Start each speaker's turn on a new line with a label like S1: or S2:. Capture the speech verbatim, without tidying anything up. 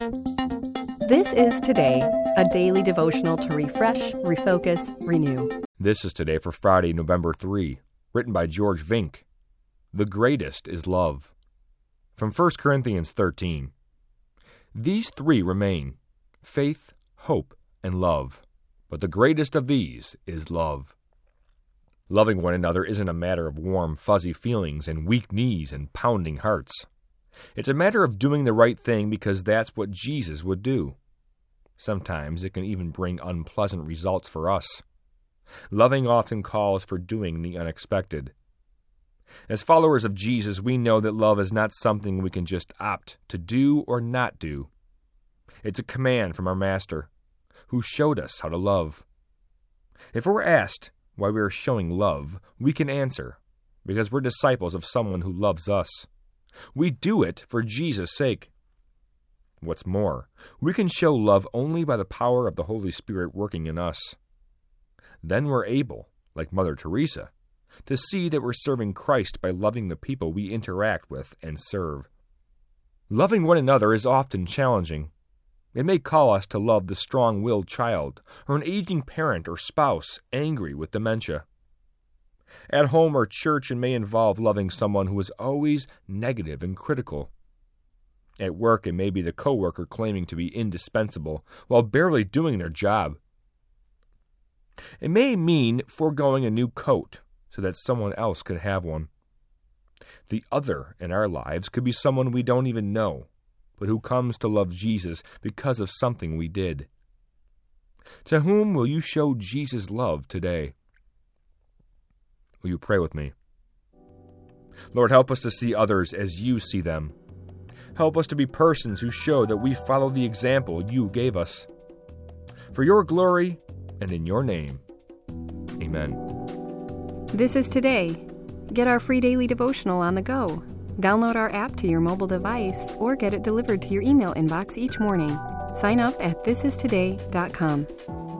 S1: This is Today, a daily devotional to refresh, refocus, renew.
S2: This is Today for Friday, November third, written by George Vink. The greatest is love. From First Corinthians thirteen. These three remain, faith, hope, and love. But the greatest of these is love. Loving one another isn't a matter of warm, fuzzy feelings and weak knees and pounding hearts. It's a matter of doing the right thing because that's what Jesus would do. Sometimes it can even bring unpleasant results for us. Loving often calls for doing the unexpected. As followers of Jesus, we know that love is not something we can just opt to do or not do. It's a command from our Master, who showed us how to love. If we're asked why we are showing love, we can answer, because we're disciples of someone who loves us. We do it for Jesus' sake. What's more, we can show love only by the power of the Holy Spirit working in us. Then we're able, like Mother Teresa, to see that we're serving Christ by loving the people we interact with and serve. Loving one another is often challenging. It may call us to love the strong-willed child, or an aging parent or spouse angry with dementia. At home or church, it may involve loving someone who is always negative and critical. At work, it may be the coworker claiming to be indispensable while barely doing their job. It may mean foregoing a new coat so that someone else could have one. The other in our lives could be someone we don't even know, but who comes to love Jesus because of something we did. To whom will you show Jesus' love today? Will you pray with me? Lord, help us to see others as you see them. Help us to be persons who show that we follow the example you gave us. For your glory and in your name. Amen.
S1: This is Today. Get our free daily devotional on the go. Download our app to your mobile device or get it delivered to your email inbox each morning. Sign up at this is today dot com.